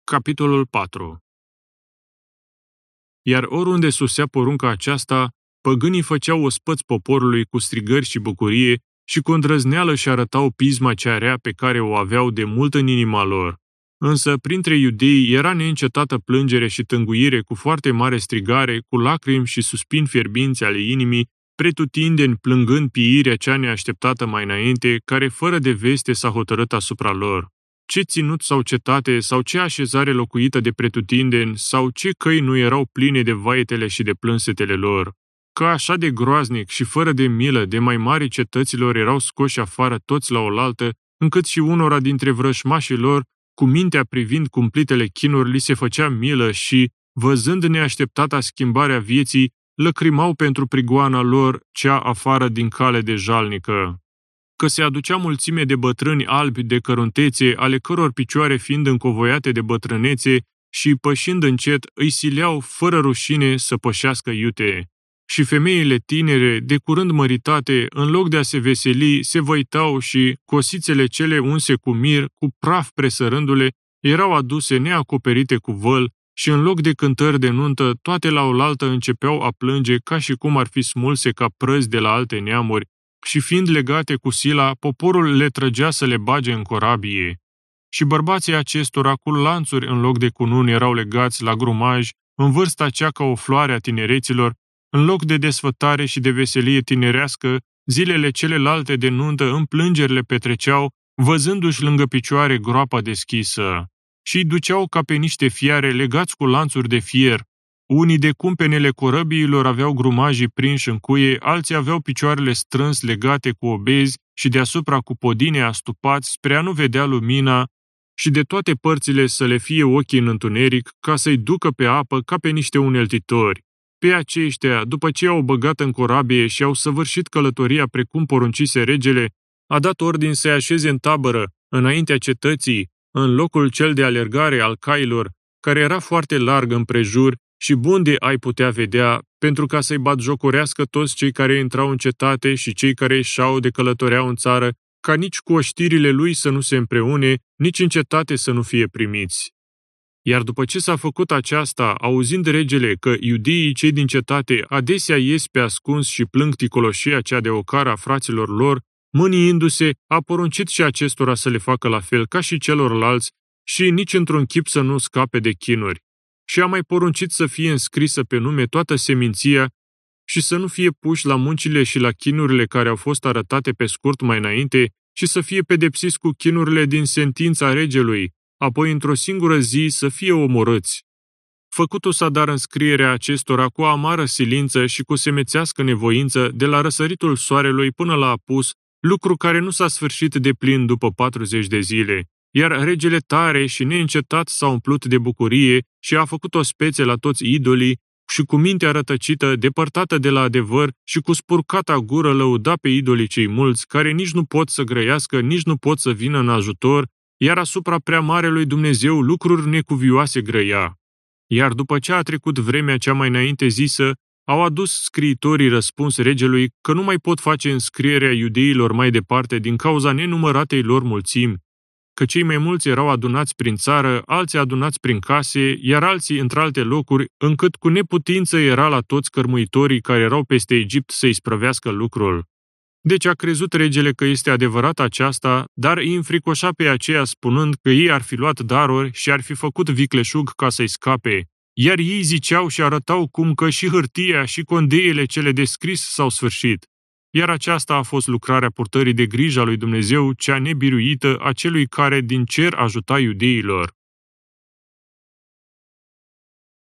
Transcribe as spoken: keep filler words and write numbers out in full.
Capitolul patru. Iar oriunde susea porunca aceasta, păgânii făceau ospăți poporului cu strigări și bucurie și cu îndrăzneală și arătau pisma cea rea pe care o aveau de mult în inima lor. Însă, printre iudei era neîncetată plângere și tânguire cu foarte mare strigare, cu lacrimi și suspini fierbinți ale inimii, pretutindeni plângând pieirea cea neașteptată mai înainte, care fără de veste s-a hotărât asupra lor. Ce ținut sau cetate, sau ce așezare locuită de pretutindeni, sau ce căi nu erau pline de vaetele și de plânsetele lor. Că așa de groaznic și fără de milă de mai mari cetăților erau scoși afară toți la oaltă, încât și unora dintre vrășmașii lor, cu mintea privind cumplitele chinuri, li se făcea milă și, văzând neașteptata schimbarea vieții, lăcrimau pentru prigoana lor cea afară din cale de jalnică. Că se aducea mulțime de bătrâni albi de căruntețe, ale căror picioare fiind încovoiate de bătrânețe și, pășind încet, îi sileau fără rușine să pășească iute. Și femeile tinere, de curând măritate, în loc de a se veseli, se văitau și, cosițele cele unse cu mir, cu praf presărându-le, erau aduse neacoperite cu văl și, în loc de cântări de nuntă, toate la oaltă începeau a plânge ca și cum ar fi smulse ca prăzi de la alte neamuri, și fiind legate cu sila, poporul le trăgea să le bage în corabie. Și bărbații acestora, cu lanțuri în loc de cununi, erau legați la grumaj, în vârsta cea ca o floare a tinereților, în loc de desfătare și de veselie tinerească, zilele celelalte de nuntă în plângeri le petreceau, văzându-și lângă picioare groapa deschisă. Și îi duceau ca pe niște fiare legați cu lanțuri de fier. Unii de cumpenele corăbiilor aveau grumajii prinși în cuie, alții aveau picioarele strâns legate cu obezi și deasupra cu podine astupați spre a nu vedea lumina și de toate părțile să le fie ochii în întuneric, ca să-i ducă pe apă ca pe niște uneltitori. Pe aceștia, după ce au băgat în corabie și au săvârșit călătoria precum poruncise regele, a dat ordin să-i așeze în tabără, înaintea cetății, în locul cel de alergare al cailor, care era foarte larg împrejur și bun de ai putea vedea, pentru ca să-i batjocorească toți cei care intrau în cetate și cei care ieșeau de călătoreau în țară, ca nici cu oștirile lui să nu se împreune, nici în cetate să nu fie primiți. Iar după ce s-a făcut aceasta, auzind regele că iudeii cei din cetate adesea ies pe ascuns și plâng ticoloșia cea de ocară a fraților lor, mâniindu-se, a poruncit și acestora să le facă la fel ca și celorlalți și nici într-un chip să nu scape de chinuri. Și a mai poruncit să fie înscrisă pe nume toată seminția și să nu fie puși la muncile și la chinurile care au fost arătate pe scurt mai înainte și să fie pedepsiți cu chinurile din sentința regelui, apoi într-o singură zi să fie omorâți. Făcut-o s-a dar înscrierea acestora cu amară silință și cu semețească nevoință de la răsăritul soarelui până la apus, lucru care nu s-a sfârșit de plin după patruzeci de zile. Iar regele tare și neîncetat s-a umplut de bucurie și a făcut o spețe la toți idolii și cu mintea rătăcită, depărtată de la adevăr și cu spurcata gură lăuda pe idolii cei mulți, care nici nu pot să grăiască, nici nu pot să vină în ajutor, iar asupra prea marelui Dumnezeu lucruri necuvioase grăia. Iar după ce a trecut vremea cea mai înainte zisă, au adus scriitorii răspuns regelui că nu mai pot face înscrierea iudeilor mai departe din cauza nenumăratei lor mulțimi, că cei mai mulți erau adunați prin țară, alții adunați prin case, iar alții într-alte locuri, încât cu neputință era la toți cărmuitorii care erau peste Egipt să-i sprăvească lucrul. Deci a crezut regele că este adevărat aceasta, dar îi înfricoșa pe aceea spunând că ei ar fi luat daruri și ar fi făcut vicleșug ca să-i scape, iar ei ziceau și arătau cum că și hârtia și condeiele cele de scris s-au sfârșit. Iar aceasta a fost lucrarea purtării de grijă a lui Dumnezeu, cea nebiruită, a celui care din cer ajuta iudeilor.